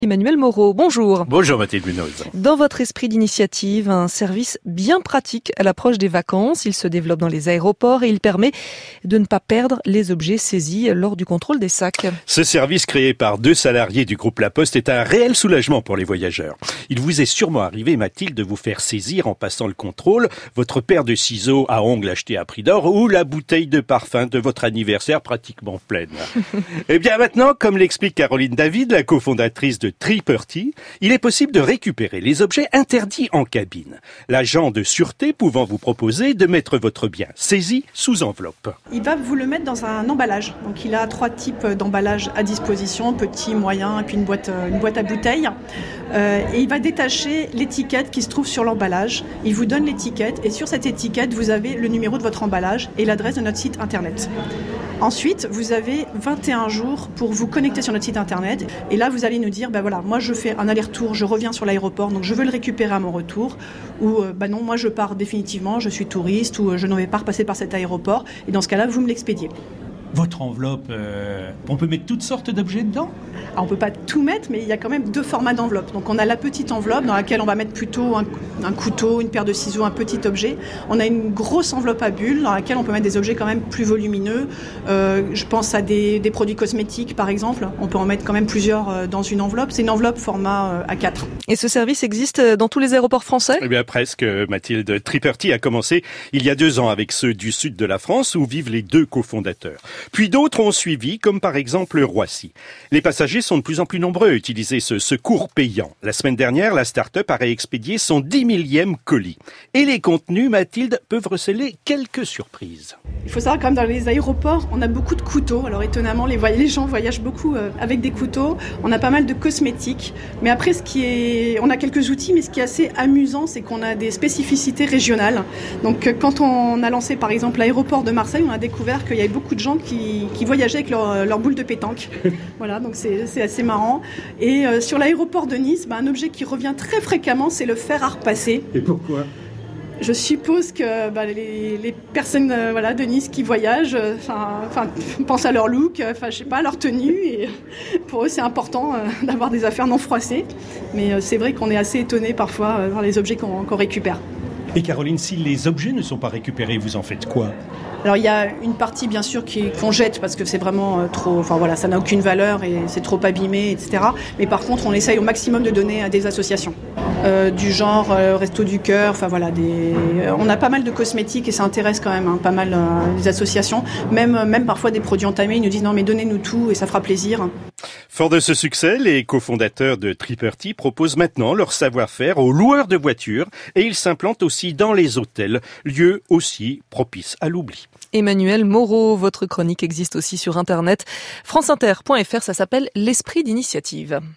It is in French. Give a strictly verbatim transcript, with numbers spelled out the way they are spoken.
Emmanuel Moreau, bonjour. Bonjour Mathilde Munoz. Dans votre esprit d'initiative, un service bien pratique à l'approche des vacances. Il se développe dans les aéroports et il permet de ne pas perdre les objets saisis lors du contrôle des sacs. Ce service créé par deux salariés du groupe La Poste est un réel soulagement pour les voyageurs. Il vous est sûrement arrivé, Mathilde, de vous faire saisir en passant le contrôle votre paire de ciseaux à ongles achetés à prix d'or ou la bouteille de parfum de votre anniversaire pratiquement pleine. Eh bien maintenant, comme l'explique Caroline David, la cofondatrice de Triperty, il est possible de récupérer les objets interdits en cabine. L'agent de sûreté pouvant vous proposer de mettre votre bien saisi sous enveloppe. Il va vous le mettre dans un emballage. Donc il a trois types d'emballage à disposition, petit, moyen et puis une boîte, une boîte à bouteilles. Euh, et il va détacher l'étiquette qui se trouve sur l'emballage. Il vous donne l'étiquette et sur cette étiquette, vous avez le numéro de votre emballage et l'adresse de notre site internet. Ensuite, vous avez vingt et un jours pour vous connecter sur notre site internet. Et là, vous allez nous dire, ben voilà, moi je fais un aller-retour, je reviens sur l'aéroport, donc je veux le récupérer à mon retour. Ou euh, ben non, moi je pars définitivement, je suis touriste ou euh, je ne vais pas repasser par cet aéroport. Et dans ce cas-là, vous me l'expédiez. Votre enveloppe, euh, on peut mettre toutes sortes d'objets dedans ? Alors on ne peut pas tout mettre, mais il y a quand même deux formats d'enveloppe. Donc on a la petite enveloppe dans laquelle on va mettre plutôt un, un couteau, une paire de ciseaux, un petit objet. On a une grosse enveloppe à bulles dans laquelle on peut mettre des objets quand même plus volumineux. Euh, je pense à des, des produits cosmétiques par exemple. On peut en mettre quand même plusieurs dans une enveloppe. C'est une enveloppe format A quatre. Et ce service existe dans tous les aéroports français ? Eh bien presque, Mathilde. Triperty a commencé il y a deux ans avec ceux du sud de la France où vivent les deux cofondateurs. Puis d'autres ont suivi, comme par exemple Roissy. Les passagers sont de plus en plus nombreux à utiliser ce secours payant. La semaine dernière, la start-up a réexpédié son dix millième colis. Et les contenus, Mathilde, peuvent receler quelques surprises. Il faut savoir quand même dans les aéroports, on a beaucoup de couteaux. Alors étonnamment, les, voy- les gens voyagent beaucoup euh, avec des couteaux. On a pas mal de cosmétiques. Mais après, ce qui est, on a quelques outils, mais ce qui est assez amusant, c'est qu'on a des spécificités régionales. Donc euh, quand on a lancé par exemple l'aéroport de Marseille, on a découvert qu'il y avait beaucoup de gens qui, qui voyageaient avec leur, leur boule de pétanque. Voilà, donc c'est, c'est assez marrant. Et euh, sur l'aéroport de Nice, bah, un objet qui revient très fréquemment, c'est le fer à repasser. Et pourquoi ? Je suppose que bah, les, les personnes euh, voilà, de Nice qui voyagent euh, pensent à leur look, euh, je sais pas, à leur tenue. Et pour eux, c'est important euh, d'avoir des affaires non froissées. Mais euh, c'est vrai qu'on est assez étonné parfois euh, par les objets qu'on, qu'on récupère. Et Caroline, si les objets ne sont pas récupérés, vous en faites quoi ? Alors il y a une partie bien sûr qui, qu'on jette parce que c'est vraiment euh, trop, enfin voilà, ça n'a aucune valeur et c'est trop abîmé, et cetera. Mais par contre, on essaye au maximum de donner à des associations. Euh, du genre euh, Resto du Cœur, enfin voilà, des... on a pas mal de cosmétiques et ça intéresse quand même hein, pas mal euh, les associations, même, même parfois des produits entamés, ils nous disent non mais donnez-nous tout et ça fera plaisir. Fort de ce succès, les cofondateurs de Triperty proposent maintenant leur savoir-faire aux loueurs de voitures et ils s'implantent aussi dans les hôtels, lieux aussi propices à l'oubli. Emmanuel Moreau, votre chronique existe aussi sur internet franceinter point f r, ça s'appelle L'Esprit d'initiative.